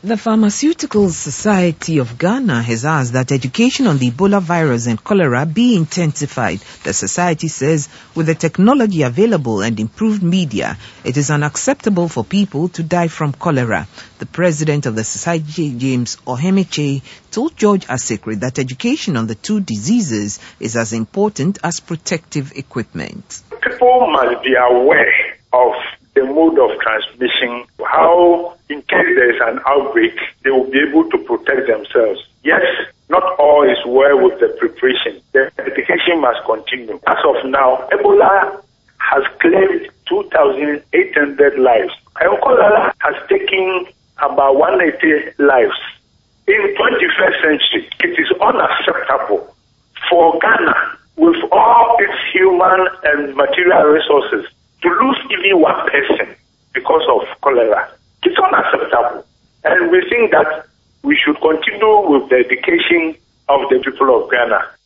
The Pharmaceutical Society of Ghana has asked that education on the Ebola virus and cholera be intensified. The society says with the technology available and improved media, it is unacceptable for people to die from cholera. The president of the society, James Ohemeche, told George Asekre that education on the two diseases is as important as protective equipment. People must be aware of the mode of transmission, how in case there is an outbreak, they will be able to protect themselves. Yes, not all is well with the preparation. The education must continue. As of now, Ebola has claimed 2,800 lives. And cholera has taken about 180 lives. In 21st century, it is unacceptable for Ghana, with all its human and material resources, to lose even one person because of cholera. It's unacceptable. And we think that we should continue with the education of the people of Ghana.